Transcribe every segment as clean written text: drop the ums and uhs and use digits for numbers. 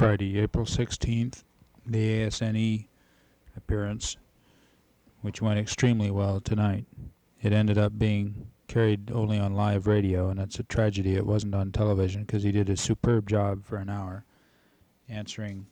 Friday, April 16th, the ASNE appearance, which went extremely well tonight. It ended up being carried only on live radio, and it's a tragedy it wasn't on television, because he did a superb job for an hour answering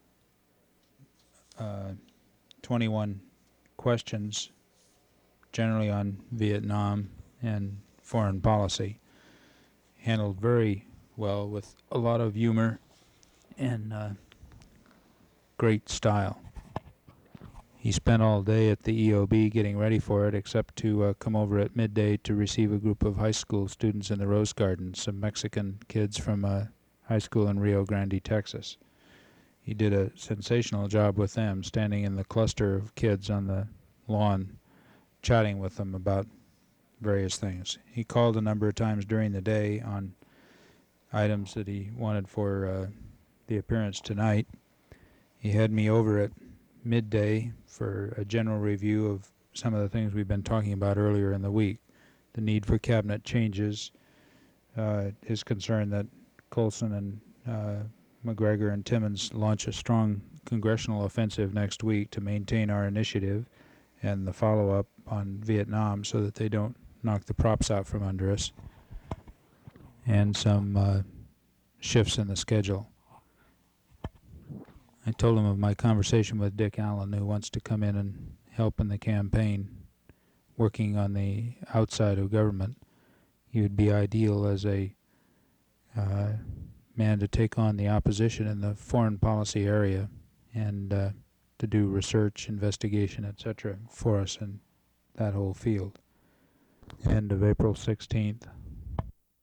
21 questions, generally on Vietnam and foreign policy. Handled very well with a lot of humor and great style. He spent all day at the EOB getting ready for it, except to come over at midday to receive a group of high school students in the Rose Garden, some Mexican kids from a high school in Rio Grande, Texas. He did a sensational job with them, standing in the cluster of kids on the lawn, chatting with them about various things. He called a number of times during the day on items that he wanted for the appearance tonight. He had me over at midday for a general review of some of the things we've been talking about earlier in the week. The need for cabinet changes, his concern that Colson and McGregor and Timmons launch a strong congressional offensive next week to maintain our initiative and the follow-up on Vietnam so that they don't knock the props out from under us, and some shifts in the schedule. I told him of my conversation with Dick Allen, who wants to come in and help in the campaign, working on the outside of government. He would be ideal as a man to take on the opposition in the foreign policy area and to do research, investigation, etc. for us in that whole field. End of April 16th.